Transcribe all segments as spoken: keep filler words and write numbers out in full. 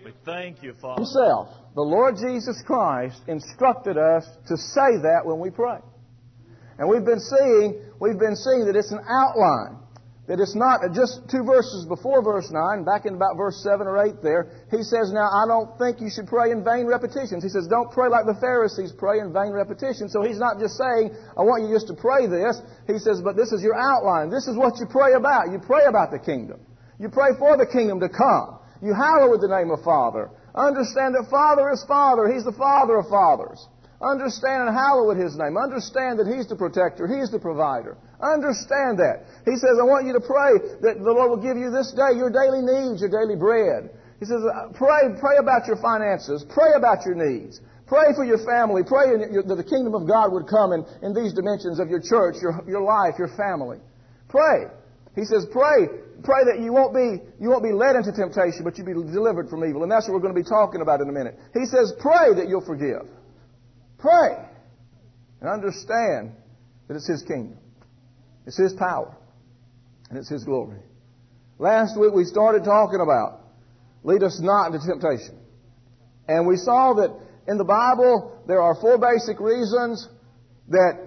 We thank you, Father. Himself, the Lord Jesus Christ, instructed us to say that when we pray. And we've been seeing, we've been seeing that it's an outline. That it's not just two verses before verse nine, back in about verse seven or eight there, he says, now I don't think you should pray in vain repetitions. He says, don't pray like the Pharisees pray in vain repetitions. So he's not just saying, I want you just to pray this. He says, but this is your outline. This is what you pray about. You pray about the kingdom. You pray for the kingdom to come. You hallow with the name of Father. Understand that Father is Father. He's the Father of fathers. Understand and hallow with His name. Understand that He's the protector. He's the provider. Understand that. He says, I want you to pray that the Lord will give you this day your daily needs, your daily bread. He says, pray, pray about your finances. Pray about your needs. Pray for your family. Pray that the kingdom of God would come in, in these dimensions of your church, your, your life, your family. Pray. He says, pray. Pray that you won't be, you won't be led into temptation, but you'll be delivered from evil. And that's what we're going to be talking about in a minute. He says, pray that you'll forgive. Pray and understand that it's His kingdom. It's His power. And it's His glory. Last week we started talking about lead us not into temptation. And we saw that in the Bible there are four basic reasons that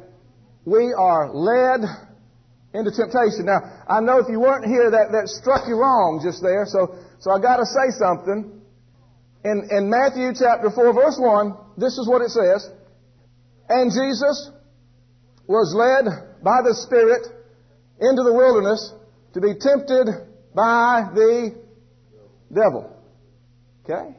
we are led into temptation. Now, I know if you weren't here that, that struck you wrong just there, so, so I got to say something. In, in Matthew chapter four verse one, this is what it says. And Jesus was led by the Spirit into the wilderness to be tempted by the devil. Okay?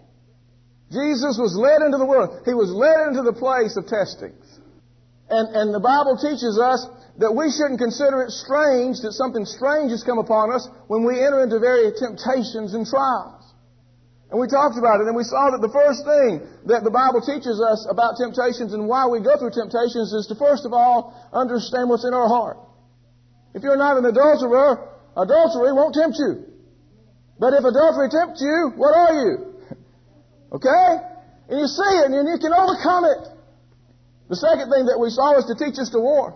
Jesus was led into the wilderness. He was led into the place of testings. And, and the Bible teaches us that we shouldn't consider it strange that something strange has come upon us when we enter into various temptations and trials. And we talked about it, and we saw that the first thing that the Bible teaches us about temptations and why we go through temptations is to first of all understand what's in our heart. If you're not an adulterer, adultery won't tempt you. But if adultery tempts you, what are you? Okay? And you see it, and you can overcome it. The second thing that we saw was to teach us to war.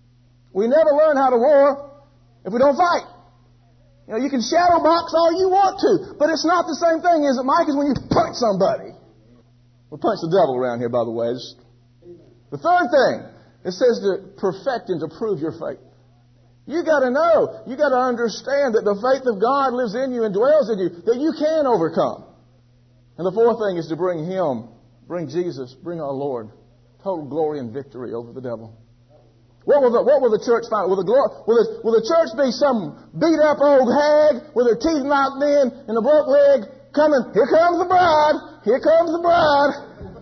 We never learn how to war if we don't fight. You know, you can shadow box all you want to, but it's not the same thing, is it, Mike, as when you punch somebody. We punch the devil around here, by the way. It's the third thing, it says to perfect and to prove your faith. You got to know, you got to understand that the faith of God lives in you and dwells in you, that you can overcome. And the fourth thing is to bring Him, bring Jesus, bring our Lord, total glory and victory over the devil. What will the, what will the church find? Will the, will, the, will the church be some beat-up old hag with her teeth knocked in and a broke leg coming, here comes the bride, here comes the bride?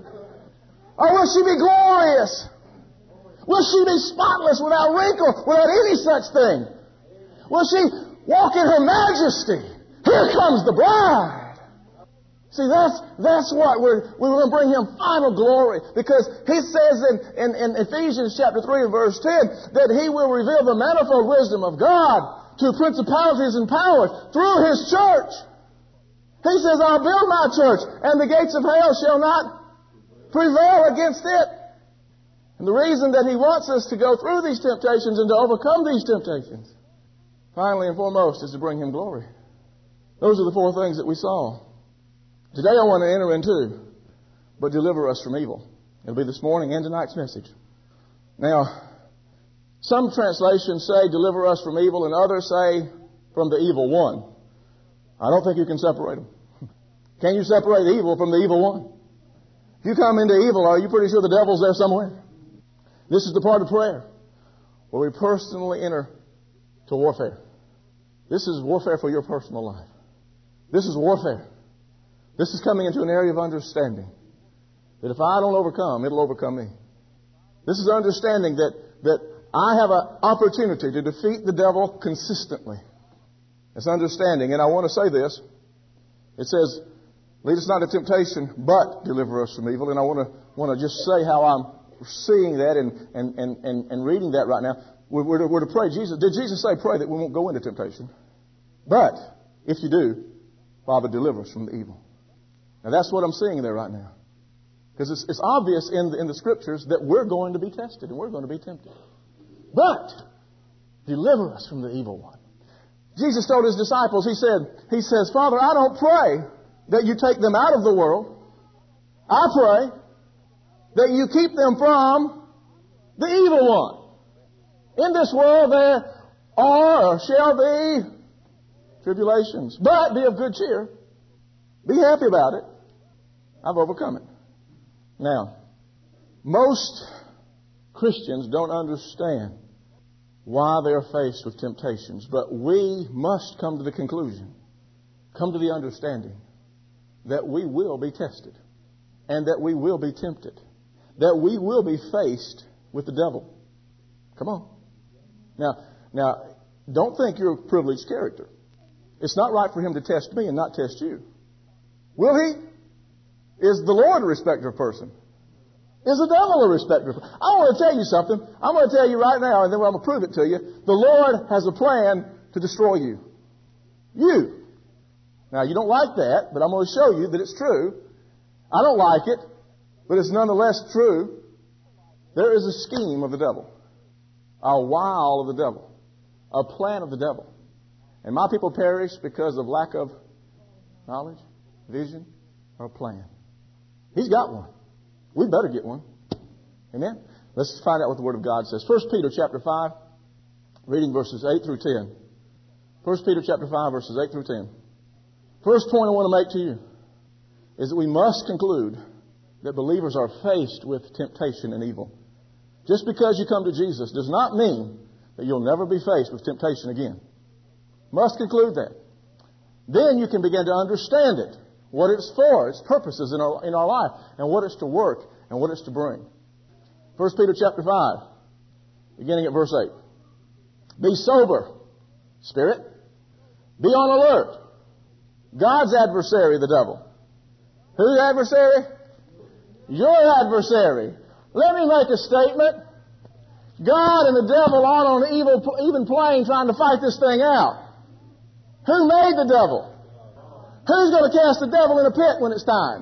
Or will she be glorious? Will she be spotless, without wrinkle, without any such thing? Will she walk in her majesty? Here comes the bride. See, that's, that's what we're, we're going to bring Him final glory. Because He says in, in, in Ephesians chapter three and verse ten that He will reveal the manifold wisdom of God to principalities and powers through His church. He says, I'll build my church and the gates of hell shall not prevail against it. And the reason that He wants us to go through these temptations and to overcome these temptations, finally and foremost, is to bring Him glory. Those are the four things that we saw. Today I want to enter into, but deliver us from evil. It'll be this morning and tonight's message. Now, some translations say deliver us from evil and others say from the evil one. I don't think you can separate them. Can you separate the evil from the evil one? If you come into evil, are you pretty sure the devil's there somewhere? This is the part of prayer where we personally enter to warfare. This is warfare for your personal life. This is warfare. This is coming into an area of understanding that if I don't overcome, it'll overcome me. This is understanding that, that I have an opportunity to defeat the devil consistently. It's understanding. And I want to say this. It says, lead us not into temptation, but deliver us from evil. And I want to, want to just say how I'm seeing that and, and, and, and, and reading that right now. We're, we're, to, we're to pray. Jesus, did Jesus say pray that we won't go into temptation? But if you do, Father, deliver us from the evil. Now that's what I'm seeing there right now. Because it's, it's obvious in the, in the Scriptures that we're going to be tested and we're going to be tempted. But deliver us from the evil one. Jesus told His disciples, He said, He says, Father, I don't pray that you take them out of the world. I pray that you keep them from the evil one. In this world there are or shall be tribulations. But be of good cheer. Be happy about it. I've overcome it. Now, most Christians don't understand why they are faced with temptations. But we must come to the conclusion, come to the understanding that we will be tested and that we will be tempted, that we will be faced with the devil. Come on. Now, now, don't think you're a privileged character. It's not right for him to test me and not test you. Will he? Is the Lord a respecter of person? Is the devil a respecter of person? I want to tell you something. I'm going to tell you right now, and then I'm going to prove it to you. The Lord has a plan to destroy you. You. Now, you don't like that, but I'm going to show you that it's true. I don't like it, but it's nonetheless true. There is a scheme of the devil, a wile of the devil, a plan of the devil. And my people perish because of lack of knowledge, vision, or plan. He's got one. We better get one. Amen? Let's find out what the Word of God says. First Peter chapter five, reading verses eight through ten. First Peter chapter five, verses eight through ten. First point I want to make to you is that we must conclude that believers are faced with temptation and evil. Just because you come to Jesus does not mean that you'll never be faced with temptation again. Must conclude that. Then you can begin to understand it, what it's for, its purposes in our, in our life, and what it's to work, and what it's to bring. First Peter chapter five, beginning at verse eight. Be sober, spirit. Be on alert. God's adversary, the devil. Whose adversary? Your adversary. Let me make a statement. God and the devil aren't on an evil, even plane trying to fight this thing out. Who made the devil? Who's going to cast the devil in a pit when it's time?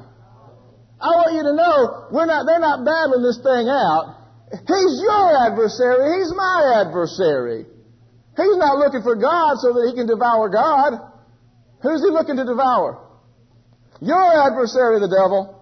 I want you to know we're not, they're not battling this thing out. He's your adversary. He's my adversary. He's not looking for God so that he can devour God. Who's he looking to devour? Your adversary, the devil,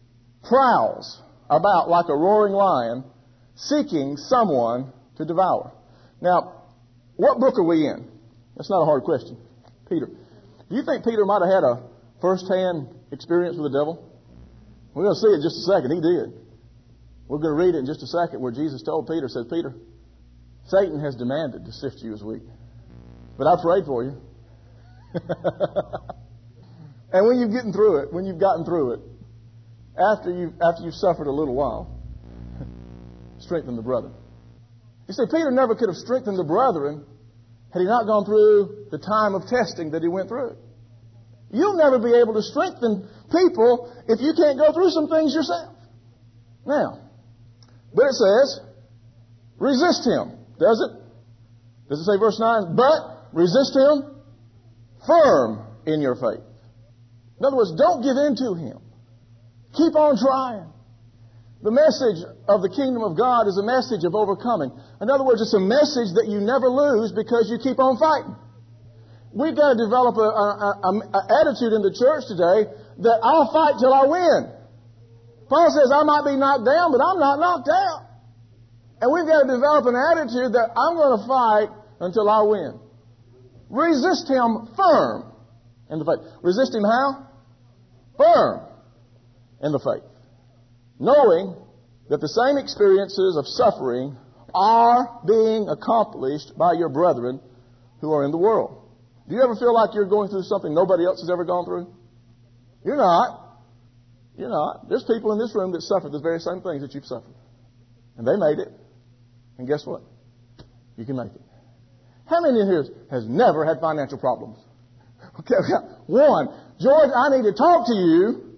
prowls about like a roaring lion, seeking someone to devour. Now, what book are we in? That's not a hard question. Peter. Do you think Peter might have had a first-hand experience with the devil? We're going to see it in just a second. He did. We're going to read it in just a second where Jesus told Peter, says, Peter, Satan has demanded to sift you as wheat. But I prayed for you. And when you've gotten through it, when you've gotten through it, after you've, after you've suffered a little while, strengthen the brethren. You see, Peter never could have strengthened the brethren had he not gone through the time of testing that he went through. You'll never be able to strengthen people if you can't go through some things yourself. Now, but it says, resist him. Does it? Does it say verse nine? But resist him firm in your faith. In other words, don't give in to him. Keep on trying. The message of the kingdom of God is a message of overcoming. In other words, it's a message that you never lose because you keep on fighting. We've got to develop an attitude in the church today that I'll fight till I win. Paul says I might be knocked down, but I'm not knocked out. And we've got to develop an attitude that I'm going to fight until I win. Resist him firm in the faith. Resist him how? Firm in the faith. Knowing that the same experiences of suffering are being accomplished by your brethren who are in the world. Do you ever feel like you're going through something nobody else has ever gone through? You're not. You're not. There's people in this room that suffered the very same things that you've suffered. And they made it. And guess what? You can make it. How many in here has never had financial problems? Okay, one. George, I need to talk to you.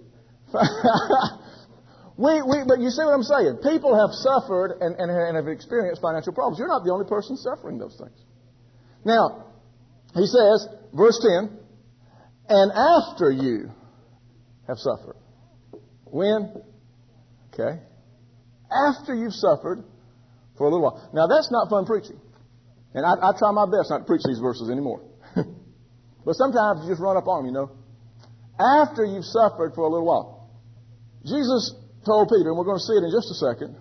we, we, but you see what I'm saying? People have suffered and, and, and have experienced financial problems. You're not the only person suffering those things. Now, he says, verse ten, and after you have suffered. When? Okay. After you've suffered for a little while. Now, that's not fun preaching. And I, I try my best not to preach these verses anymore. But sometimes you just run up on them, you know. after you've suffered for a little while. Jesus told Peter, and we're going to see it in just a second,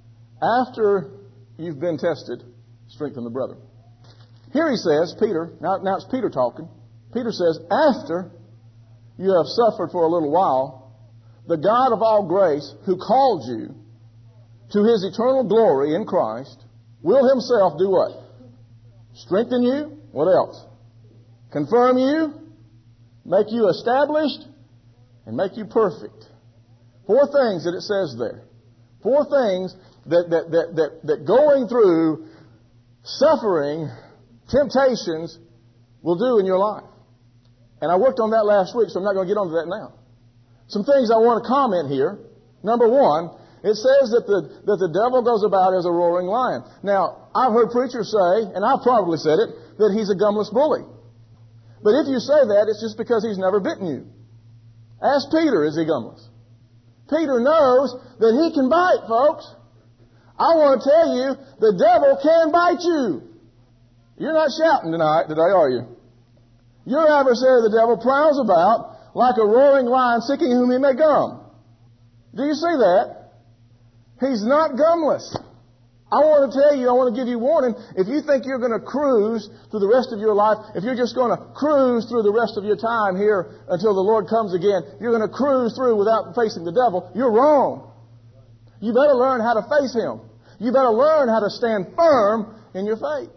after you've been tested, strengthen the brethren. Here he says, Peter, now, now it's Peter talking. Peter says, after you have suffered for a little while, the God of all grace, who called you to His eternal glory in Christ, will Himself do what? Strengthen you. What else? Confirm you, make you established, and make you perfect. Four things that it says there. Four things that, that, that, that, that going through suffering, temptations, will do in your life. And I worked on that last week, so I'm not going to get onto that now. Some things I want to comment here. Number one, it says that the, that the devil goes about as a roaring lion. Now, I've heard preachers say, and I've probably said it, that he's a gumless bully. But if you say that, it's just because he's never bitten you. Ask Peter, is he gumless? Peter knows that he can bite, folks. I want to tell you, the devil can bite you. You're not shouting tonight, today, are you? Your adversary, the devil, prowls about like a roaring lion seeking whom he may gum. Do you see that? He's not gumless. I want to tell you, I want to give you warning, if you think you're going to cruise through the rest of your life, if you're just going to cruise through the rest of your time here until the Lord comes again, you're going to cruise through without facing the devil, you're wrong. You better learn how to face him. You better learn how to stand firm in your faith.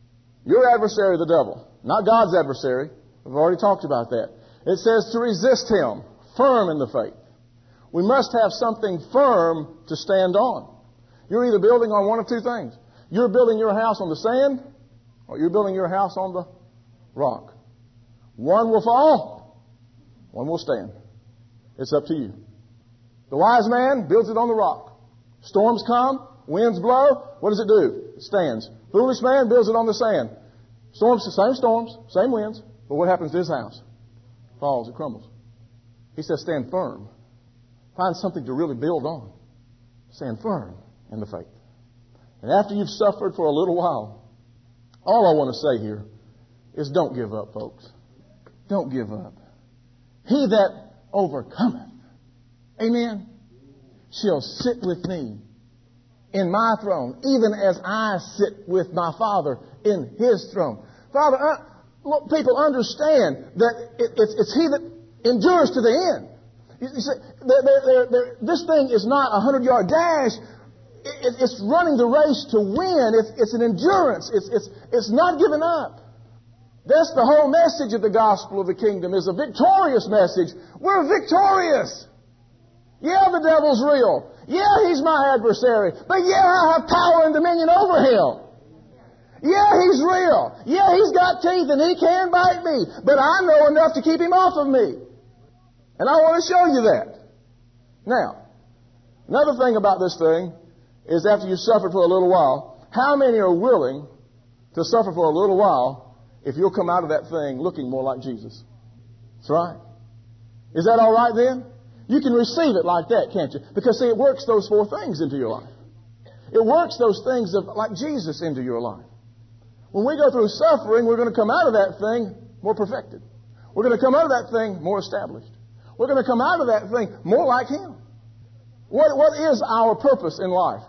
Your adversary, the devil, not God's adversary. We've already talked about that. It says to resist him, firm in the faith. We must have something firm to stand on. You're either building on one of two things. You're building your house on the sand, or you're building your house on the rock. One will fall, one will stand. It's up to you. The wise man builds it on the rock. Storms come, winds blow, what does it do? It stands. Foolish man builds it on the sand. Storms, same storms, same winds, but what happens to his house? It falls, it crumbles. He says stand firm. Find something to really build on. Stand firm in the faith. And after you've suffered for a little while, all I want to say here is don't give up, folks. Don't give up. He that overcometh, amen, shall sit with me in my throne, even as I sit with my Father in His throne. Father, uh, look, people understand that it, it's, it's He that endures to the end. You, you see, they're, they're, they're, this thing is not a hundred-yard dash. It, it's running the race to win. It's, it's an endurance. It's, it's, it's not giving up. That's the whole message of the gospel of the kingdom, is a victorious message. We're victorious. Yeah, the devil's real. Yeah, he's my adversary. But yeah, I have power and dominion over him. Yeah, he's real. Yeah, he's got teeth and he can bite me. But I know enough to keep him off of me. And I want to show you that. Now, another thing about this thing is after you've suffered for a little while, how many are willing to suffer for a little while if you'll come out of that thing looking more like Jesus? That's right. Is that all right then? You can receive it like that, can't you? Because, see, it works those four things into your life. It works those things of, like Jesus into your life. When we go through suffering, we're going to come out of that thing more perfected. We're going to come out of that thing more established. We're going to come out of that thing more like Him. What, what is our purpose in life?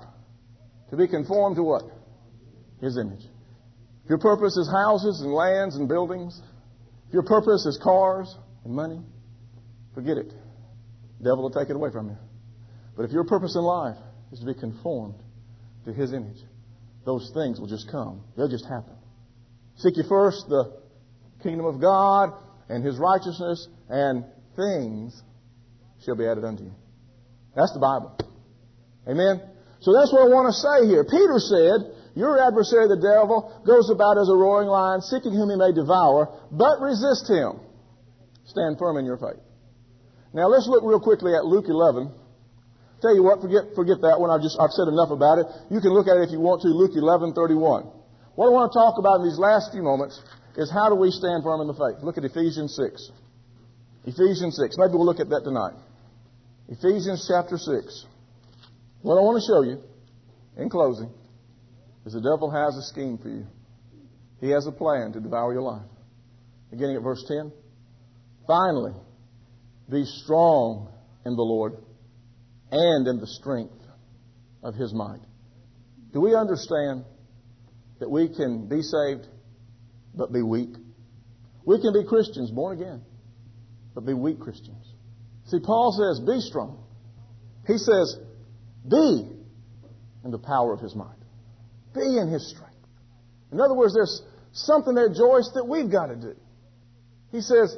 To be conformed to what? His image. If your purpose is houses and lands and buildings, if your purpose is cars and money, forget it. The devil will take it away from you. But if your purpose in life is to be conformed to His image, those things will just come. They'll just happen. Seek ye first the kingdom of God and His righteousness, and things shall be added unto you. That's the Bible. Amen? So that's what I want to say here. Peter said, your adversary, the devil, goes about as a roaring lion, seeking whom he may devour, but resist him. Stand firm in your faith. Now let's look real quickly at Luke eleven. Tell you what, forget forget that one. I've just I've said enough about it. You can look at it if you want to. Luke eleven thirty-one. What I want to talk about in these last few moments is how do we stand firm in the faith. Look at Ephesians six. Ephesians six. Maybe we'll look at that tonight. Ephesians chapter six. What I want to show you, in closing, is the devil has a scheme for you. He has a plan to devour your life. Beginning at verse ten. Finally, Be strong in the Lord and in the strength of His might. Do we understand that we can be saved but be weak? We can be Christians, born again, but be weak Christians. See, Paul says, be strong. He says, be in the power of His might. Be in His strength. In other words, there's something there, Joyce, that we've got to do. He says,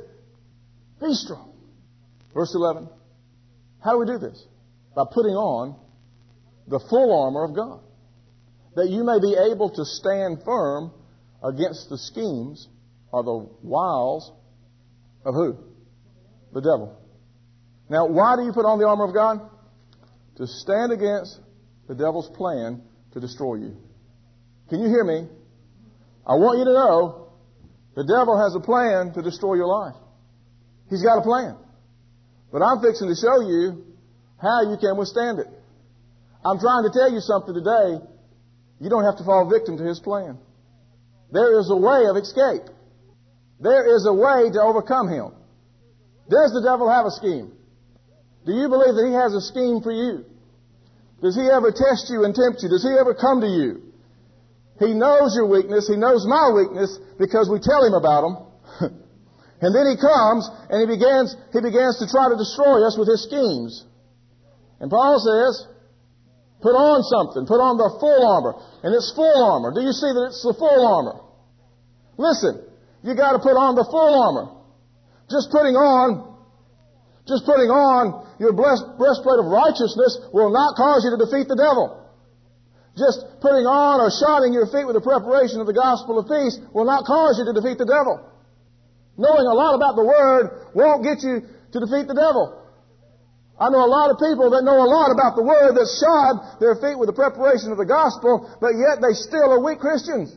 be strong. Verse eleven. How do we do this? By putting on the full armor of God, that you may be able to stand firm against the schemes or the wiles of who? The devil. Now, why do you put on the armor of God? To stand against the devil's plan to destroy you. Can you hear me? I want you to know the devil has a plan to destroy your life. He's got a plan. But I'm fixing to show you how you can withstand it. I'm trying to tell you something today. You don't have to fall victim to his plan. There is a way of escape. There is a way to overcome him. Does the devil have a scheme? Do you believe that he has a scheme for you? Does he ever test you and tempt you? Does he ever come to you? He knows your weakness. He knows my weakness because we tell him about them. And then he comes and he begins, he begins to try to destroy us with his schemes. And Paul says, put on something. Put on the full armor. And it's full armor. Do you see that it's the full armor? Listen, you got to put on the full armor. Just putting on, just putting on your breastplate of righteousness will not cause you to defeat the devil. Just putting on or shodding your feet with the preparation of the gospel of peace will not cause you to defeat the devil. Knowing a lot about the Word won't get you to defeat the devil. I know a lot of people that know a lot about the Word that shod their feet with the preparation of the gospel, but yet they still are weak Christians.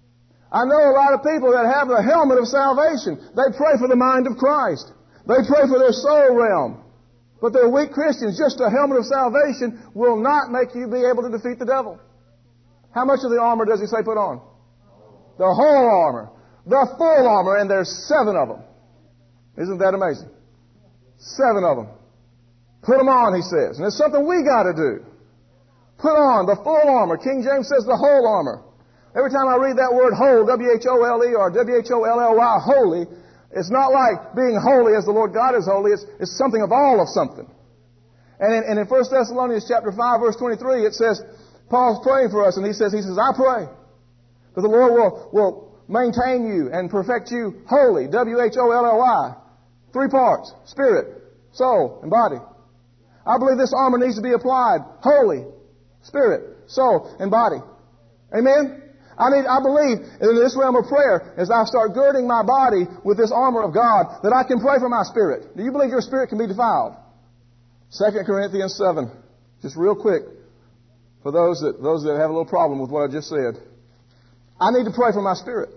I know a lot of people that have the helmet of salvation. They pray for the mind of Christ. They pray for their soul realm. But they're weak Christians. Just a helmet of salvation will not make you be able to defeat the devil. How much of the armor does he say put on? The whole armor. The full armor, and there's seven of them. Isn't that amazing? Seven of them. Put them on, he says. And it's something we got to do. Put on the full armor. King James says the whole armor. Every time I read that word whole, W H O L E or W H O L L Y, holy, it's not like being holy as the Lord God is holy. It's, it's something of all of something. And in, and in First Thessalonians chapter five, verse twenty-three, it says, Paul's praying for us, and he says, he says, I pray that the Lord will, will maintain you and perfect you holy. W H O L L Y. Three parts. Spirit, soul, and body. I believe this armor needs to be applied. Holy, spirit, soul, and body. Amen? I need, I believe in this realm of prayer, as I start girding my body with this armor of God, that I can pray for my spirit. Do you believe your spirit can be defiled? Second Corinthians seven. Just real quick, for those that, those that have a little problem with what I just said. I need to pray for my spirit.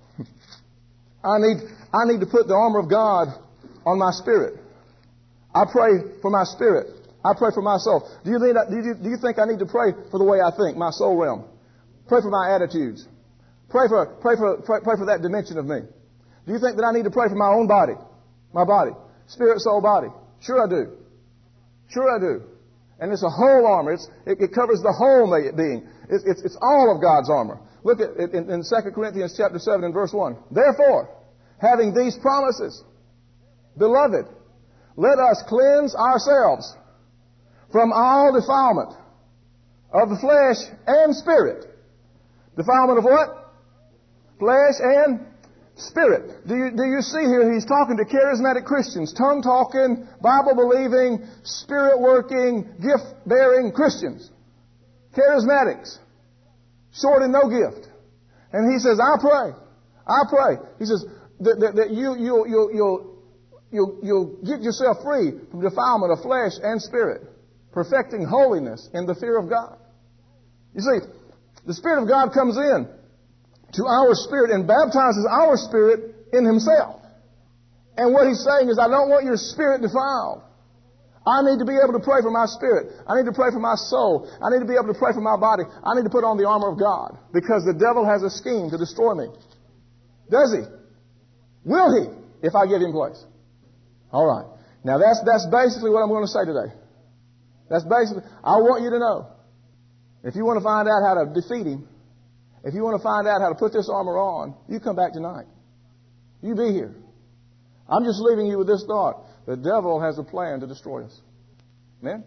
I need, I need to put the armor of God on my spirit. I pray for my spirit. I pray for my soul. Do you, need, do you, do you think I need to pray for the way I think, my soul realm? Pray for my attitudes. Pray for, pray for, pray, pray for that dimension of me. Do you think that I need to pray for my own body? My body. Spirit, soul, body. Sure I do. Sure I do. And it's a whole armor. It's, it, it covers the whole being. It's, it's, it's all of God's armor. Look at it in, in Second Corinthians chapter seven and verse one. Therefore, having these promises, beloved, let us cleanse ourselves from all defilement of the flesh and spirit. Defilement of what? Flesh and spirit. Do you, do you see here he's talking to charismatic Christians, tongue-talking, Bible-believing, Spirit-working, gift-bearing Christians. Charismatics. Short and no gift. And he says, I pray. I pray. He says that, that, that you, you, you, you'll, you'll, you'll get yourself free from defilement of flesh and spirit, perfecting holiness in the fear of God. You see, the Spirit of God comes in to our spirit and baptizes our spirit in Himself. And what He's saying is, I don't want your spirit defiled. I need to be able to pray for my spirit. I need to pray for my soul. I need to be able to pray for my body. I need to put on the armor of God because the devil has a scheme to destroy me. Does he? Will he if I give him place? All right. Now that's, that's basically what I'm going to say today. That's basically, I want you to know, if you want to find out how to defeat him, if you want to find out how to put this armor on, you come back tonight. You be here. I'm just leaving you with this thought. The devil has a plan to destroy us. Amen?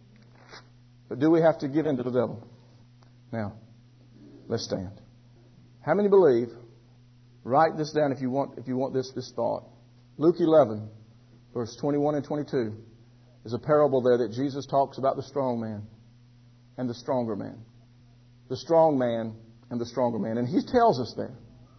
But do we have to give in to the devil? Now, let's stand. How many believe? Write this down if you want, if you want this, this thought. Luke eleven, verse twenty-one and twenty-two. There's a parable there that Jesus talks about the strong man and the stronger man. The strong man and the stronger man. And he tells us there.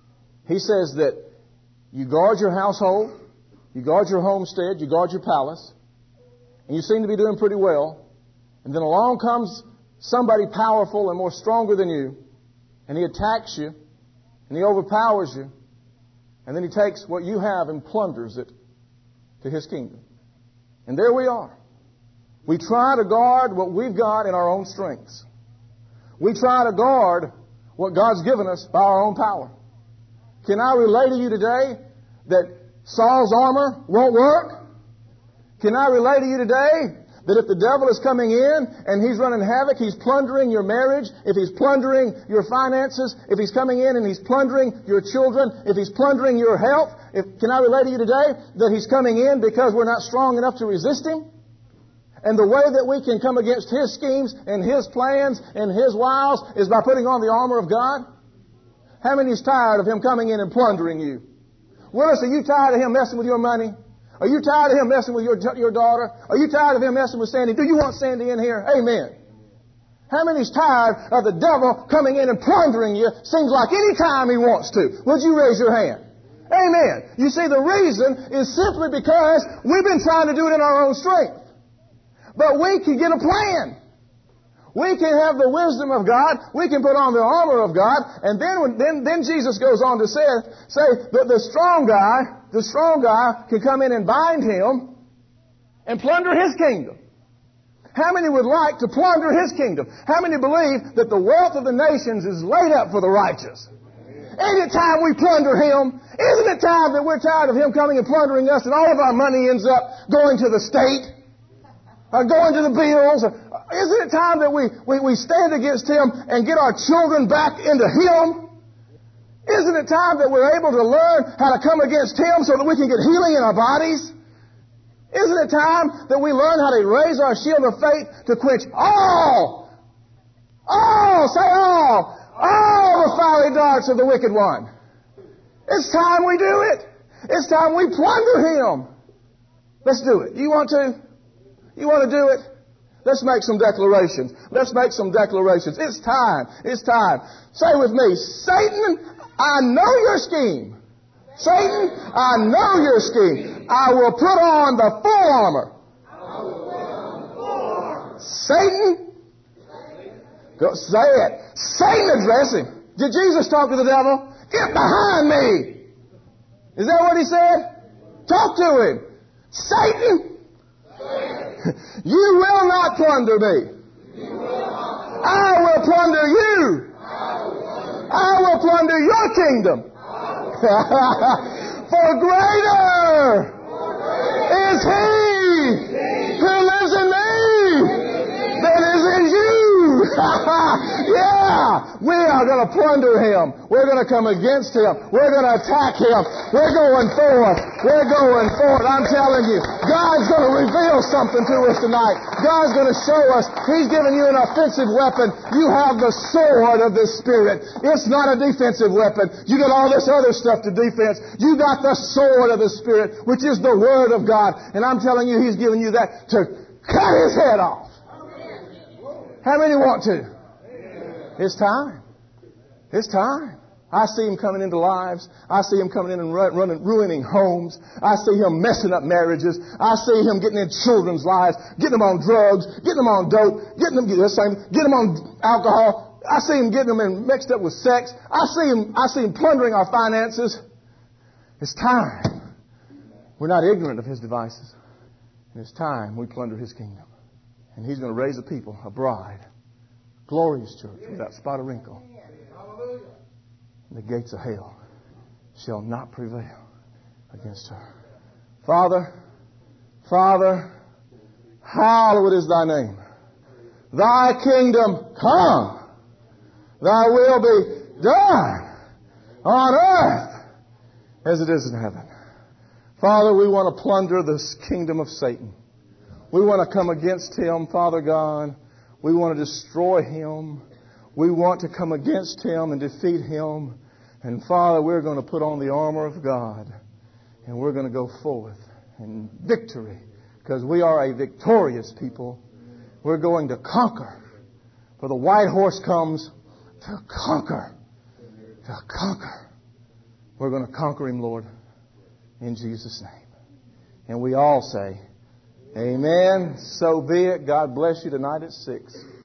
He says that you guard your household, you guard your homestead, you guard your palace, and you seem to be doing pretty well. And then along comes somebody powerful and more stronger than you, and he attacks you, and he overpowers you, and then he takes what you have and plunders it to his kingdom. And there we are. We try to guard what we've got in our own strengths. We try to guard what God's given us by our own power. Can I relay to you today that Saul's armor won't work? Can I relay to you today that if the devil is coming in and he's running havoc, he's plundering your marriage, if he's plundering your finances, if he's coming in and he's plundering your children, if he's plundering your health, if, can I relate to you today that he's coming in because we're not strong enough to resist him? And the way that we can come against his schemes and his plans and his wiles is by putting on the armor of God? How many is tired of him coming in and plundering you? Willis, are you tired of him messing with your money? Are you tired of him messing with your, your daughter? Are you tired of him messing with Sandy? Do you want Sandy in here? Amen. How many's tired of the devil coming in and plundering you? Seems like any time he wants to. Would you raise your hand? Amen. You see, the reason is simply because we've been trying to do it in our own strength. But we can get a plan. We can have the wisdom of God. We can put on the armor of God. And then when, then, then Jesus goes on to say, say that the strong guy, the strong guy can come in and bind him and plunder his kingdom. How many would like to plunder his kingdom? How many believe that the wealth of the nations is laid up for the righteous? Ain't it time we plunder him? Isn't it time that we're tired of him coming and plundering us and all of our money ends up going to the state? Or going to the bills? Isn't it time that we, we, we stand against him and get our children back into him? Isn't it time that we're able to learn how to come against him so that we can get healing in our bodies? Isn't it time that we learn how to raise our shield of faith to quench all, all, say all, all the fiery darts of the wicked one? It's time we do it. It's time we plunder him. Let's do it. You want to? You want to do it? Let's make some declarations. Let's make some declarations. It's time. It's time. Say with me, Satan, I know your scheme. Satan, I know your scheme. I will put on the full armor. Satan, go say it. Satan address him. Did Jesus talk to the devil? Get behind me. Is that what he said? Talk to him. Satan, you will not plunder me. I will plunder you. I will plunder your kingdom. For greater is he who lives in me than is in you. Yeah, we are going to plunder him. We're going to come against him. We're going to attack him. We're going forth. We're going forward. I'm telling you, God's going to reveal something to us tonight. God's going to show us. He's given you an offensive weapon. You have the sword of the Spirit. It's not a defensive weapon. You got all this other stuff to defense. You got the sword of the Spirit, which is the Word of God. And I'm telling you, He's given you that to cut his head off. How many want to? It's time. It's time. I see him coming into lives. I see him coming in and run, running, ruining homes. I see him messing up marriages. I see him getting in children's lives, getting them on drugs, getting them on dope, getting them, getting them on alcohol. I see him getting them in, mixed up with sex. I see him, I see him plundering our finances. It's time. We're not ignorant of his devices. And it's time we plunder his kingdom. And he's going to raise a people, a bride, glorious church without spot or wrinkle. And the gates of hell shall not prevail against her. Father, Father, hallowed is thy name. Thy kingdom come. Thy will be done on earth as it is in heaven. Father, we want to plunder this kingdom of Satan. We want to come against him, Father God. We want to destroy him. We want to come against him and defeat him. And Father, we're going to put on the armor of God. And we're going to go forth in victory. Because we are a victorious people. We're going to conquer. For the white horse comes to conquer. To conquer. We're going to conquer him, Lord. In Jesus' name. And we all say, Amen. So be it. God bless you tonight at six.